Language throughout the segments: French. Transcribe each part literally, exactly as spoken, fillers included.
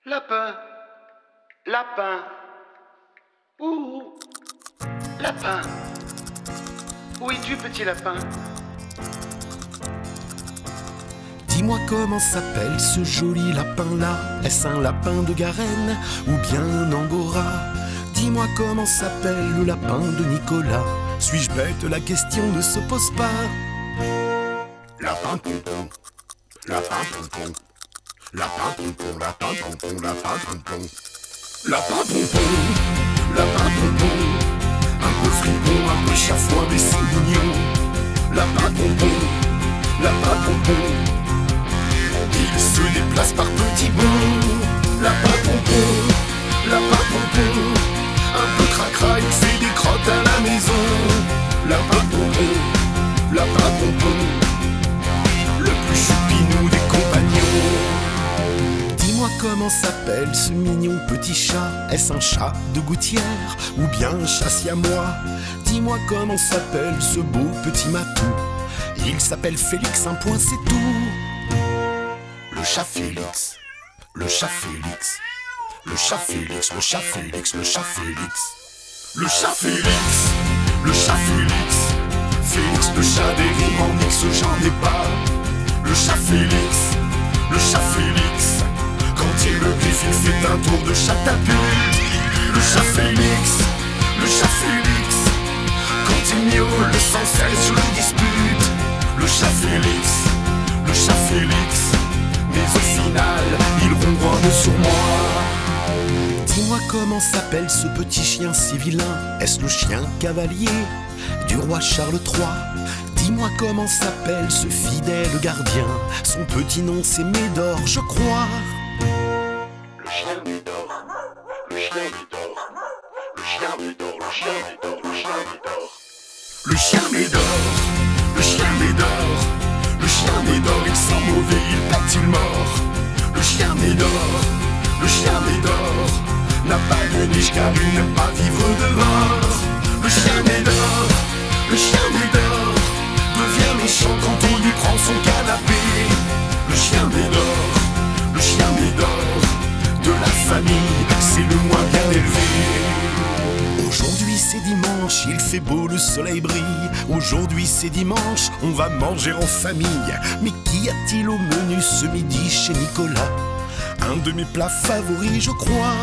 Lapin, lapin, ouh, lapin. Où es-tu, petit lapin? Dis-moi comment s'appelle ce joli lapin-là. Est-ce un lapin de Garenne ou bien un angora? Dis-moi comment s'appelle le lapin de Nicolas. Suis-je bête? La question ne se pose pas. Lapin pompon, lapin pompon, lapin pompon, lapin pompon, lapin pompon, lapin pompon, lapin pompon, un peu fripon, un peu chafouin, mais c'est mignon. Lapin pompon, lapin pompon, il se déplace par petits bonds. Lapin pompon, lapin pompon, un peu cracra, il fait des crottes à la maison. Lapin pompon, lapin pompon, le plus choupinou des compagnons. Dis-moi comment s'appelle ce mignon petit chat. Est-ce un chat de gouttière ou bien un chat siamois? Dis-moi comment s'appelle ce beau petit matou. Il s'appelle Félix, un point c'est tout. Le chat Félix, le chat Félix, le chat Félix, le chat Félix, le chat Félix, le chat Félix, le chat Félix, Félix le chat des rimes en mix, j'en ai pas. Le chat Félix, le chat Félix, quand il me griffe il fait un tour de chatapulte. Le chat Félix, le chat Félix, quand il miaule sans cesse je le dispute. Le chat Félix, le chat Félix, mais au final il ronronne sur moi. Dis-moi comment s'appelle ce petit chien si vilain. Est-ce le chien cavalier du roi Charles trois? Dis-moi comment s'appelle ce fidèle gardien. Son petit nom c'est Médor, je crois. Le chien Médor, le chien Médor, le chien Médor, le chien Médor, le chien Médor. Le chien Médor, le chien Médor, le chien Médor, il sent mauvais, il pète-il mort. Le chien Médor, le chien Médor, n'a pas de niche car il n'aime pas vivre dehors. Le chien Médor, le chien Médor, devient méchant quand on lui prend son canapé. Le chien Médor, le chien Médor, de la famille, c'est le moins bien élevé. Aujourd'hui c'est dimanche, il fait beau, le soleil brille. Aujourd'hui c'est dimanche, on va manger en famille. Mais qu'y a-t-il au menu ce midi chez Nicolas? Un de mes plats favoris je crois.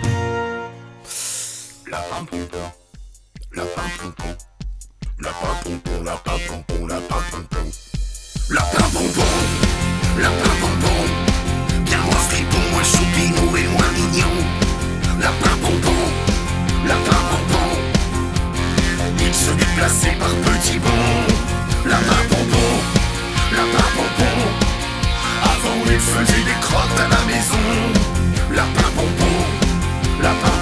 Lapin pompon, lapin pompon, lapin pompon, lapin pompon, lapin pompon, lapin pompon, lapin pompon, bien moins fripon, moins choupinou et moins mignon. Lapin pompon, lapin pompon, il se déplaçait par petits bonds. Lapin pompon, lapin pompon, avant il faisait des crottes à la maison. Lapin pompon, lapin